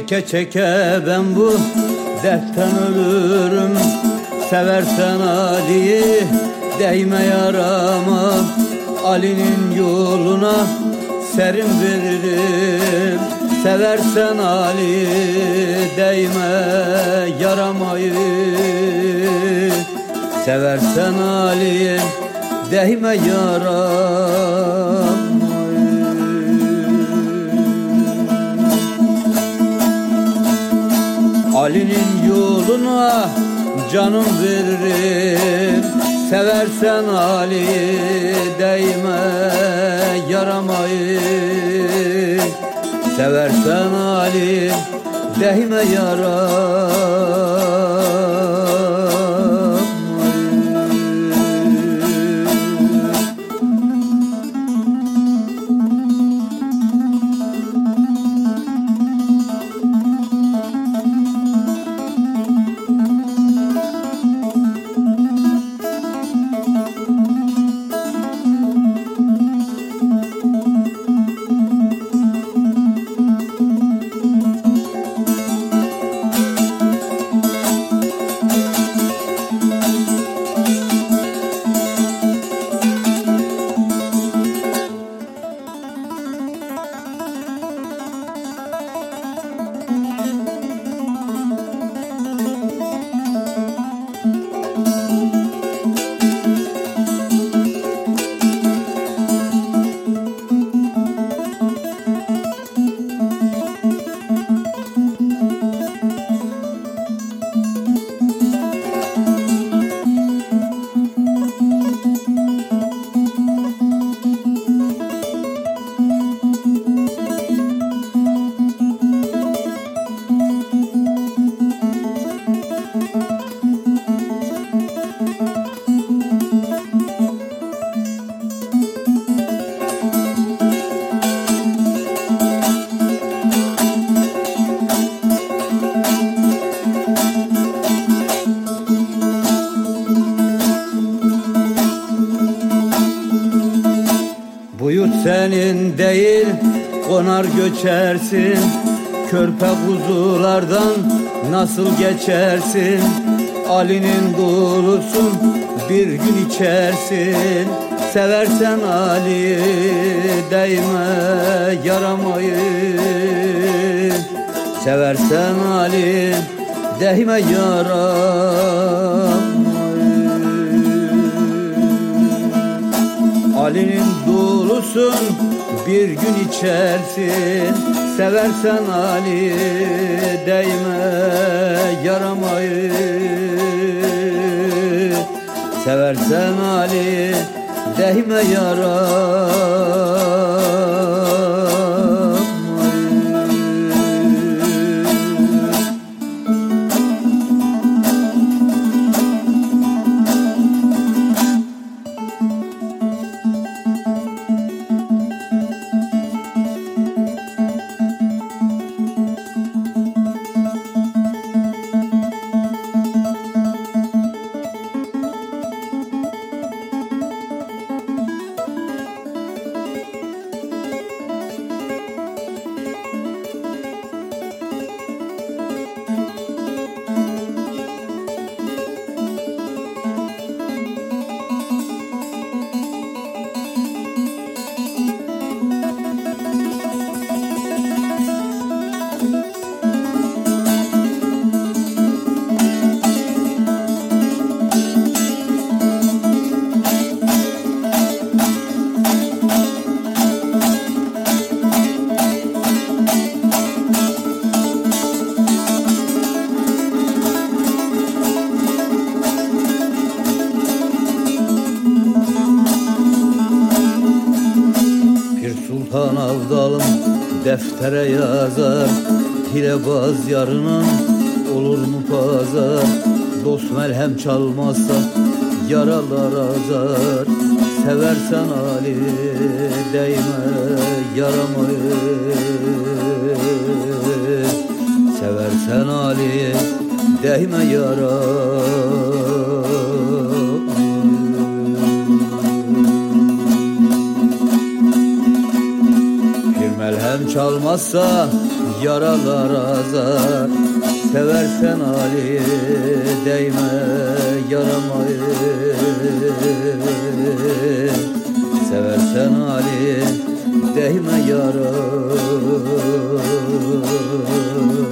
Çeke çeke ben bu dertten ölürüm. Seversen Ali'yi değme yarama. Ali'nin yoluna serim veririm. Seversen Ali değme yaramayı. Seversen Ali değme yaramayı. Ali'nin yoluna canım veririm. Seversen Ali değme yaramayı. Seversen Ali değme yaramayı. Bu yurt senin değil, konar göçersin. Körpe kuzulardan nasıl geçersin? Ali'nin dolusun, bir gün içersin. Seversen Ali değme yaramayı. Seversen Ali değme yaramayı. Ali'nin dolusun, bir gün içersin. Seversen Ali değme yaramayı. Seversen Ali değme yaramayı. Sultan Avdalım deftere yazar. Hilebaz yarının olur mu pazar? Dost merhem çalmazsa yaralar azar. Seversen Ali değme yaramayı. Seversen Ali değme yaramayı. Melhem çalmazsa yaralar azar. Seversen Ali değme yaramayı. Seversen Ali değme yara.